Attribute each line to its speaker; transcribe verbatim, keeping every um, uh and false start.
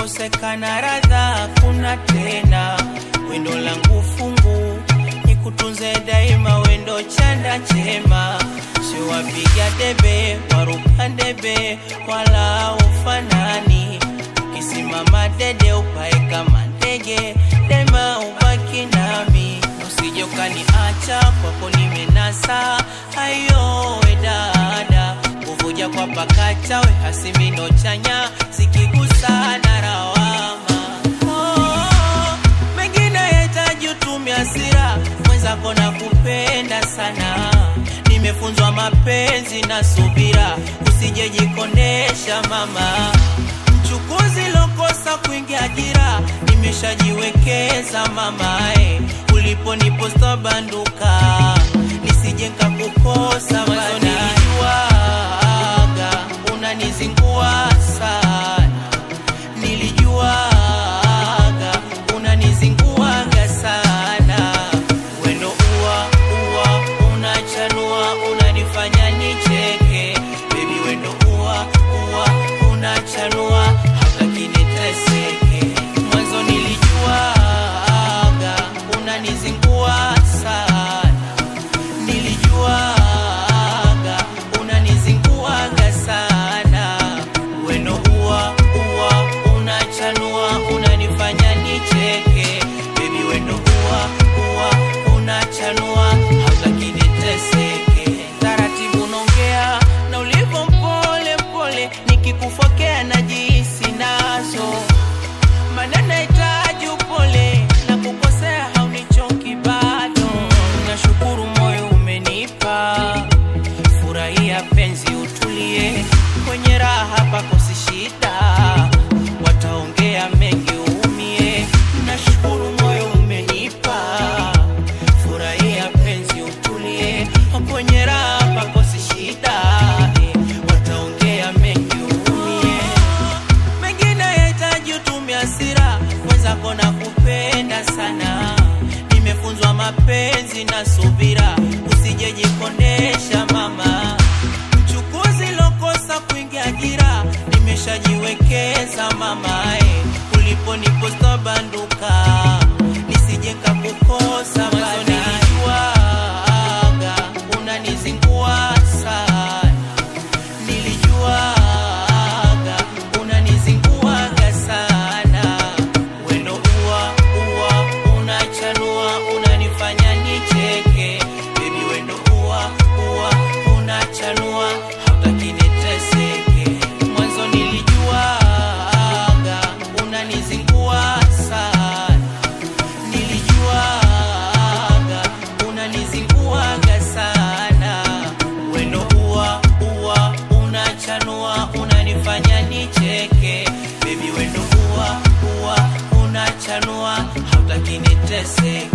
Speaker 1: ikikosekana radha kuna tena. Wendo langu fungu nikutunze daima, wendo chanda chema. Sio wapiga debe waruka debe wala ufanani. Ukisimama dede upae kama ndege, dema ubaki nami. Usije ukaniacha kwako nimenasa, ayo we dada. Uvuja kwa pakacha we hasimino chanya, sikigusa na rawama. Oh, mengine yahitaji utumia hasira, mwenzako na kupenda sana. Nimefunzwa mapenzi na subira, usije jikondesha mama. Mchukuzi lokosa kuingia ajira, nimeshajiwekeza mama eh. Ulipo nipo sta banduka, nisije nikakukosa. Mwanzo nilijuaga unanizingua sana, nilijuaga unanizinguaga sana. Wendo uwa uwa unachanua, unanifanya nicheke. Baby wendo uwa uwa unachanua, hata kiniteseke. Mwanzo nilijuaga unanizingua sana, nilijuaga unanizinguaga sana. Wendo uwa uwa unachanua, unanifanya nicheke. Baby wendo uwa uwa unachanua, hata kiniteseke. Taratibu nongea na ulivo mpole mpole, nikikufokea najihisi nazo. Maneno yahitaji upole, na kukosea haunichoki bado. Nashukuru moyo umenipa, furahia penzi utulie. Kwenye raha pako si shida, wataongea mengi uumie. Nashukuru moyo umenipa, furahia penzi utulie. Kwenye raha pako si shida, wataongea mengi uumie. Mengine yahitaji utumia hasira, mwenzako na kupenda sana. Nimefunzwa mapenzi na subira, usije jikondesha mama. Mchukuzi lokosa kuingia ajira, nimeshajiwekeza mama eh. Ulipo nipo sta banduka, nisije nikakukosa. Mwanzo nilijuaga unanizingua sana, nilijuaga unanizinguaga sana. Wendo uwa uwa unachanua, unanifanya nicheke. Baby wendo uwa uwa unachanua, hata kiniteseke. Mwanzo nilijuaga unanizingua sana, nilijuaga unanizinguaga sana. Wendo uwa uwa unachanua, unanifanya nicheke. Baby wendo uwa uwa unachanua, hata kiniteseke.